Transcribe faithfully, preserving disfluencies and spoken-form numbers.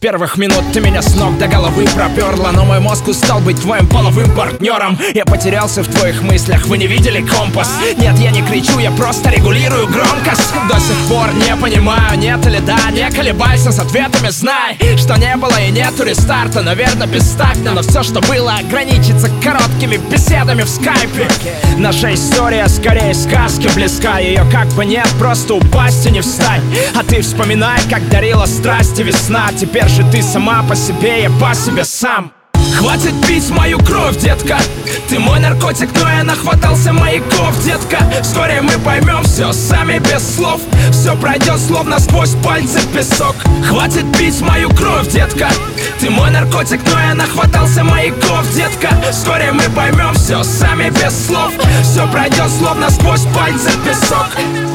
первых минут ты меня с ног до головы проперла, но мой мозг устал быть твоим половым партнером. Я потерялся в твоих мыслях, вы не видели компас? Нет, я не кричу, я просто регулирую громкость. До сих пор не понимаю, нет или да, не колебайся с ответами, знай, что не было и нету рестарта. Наверное, бестактно, но все, что было, ограничится короткими беседами в скайпе. Наша история скорее сказки близка, ее как бы нет, просто упасть и не встать. А ты вспоминай, как дарила страсти весна. Теперь же ты сама по себе, я по себе сам. Хватит пить мою кровь, детка. Ты мой наркотик, но я нахватался маяков, детка. Вскоре мы поймем все сами без слов. Все пройдет словно сквозь пальцы песок. Хватит пить мою кровь, детка. Ты мой наркотик, но я нахватался маяков, детка. Вскоре мы поймем все сами без слов. Все пройдет словно сквозь пальцы песок.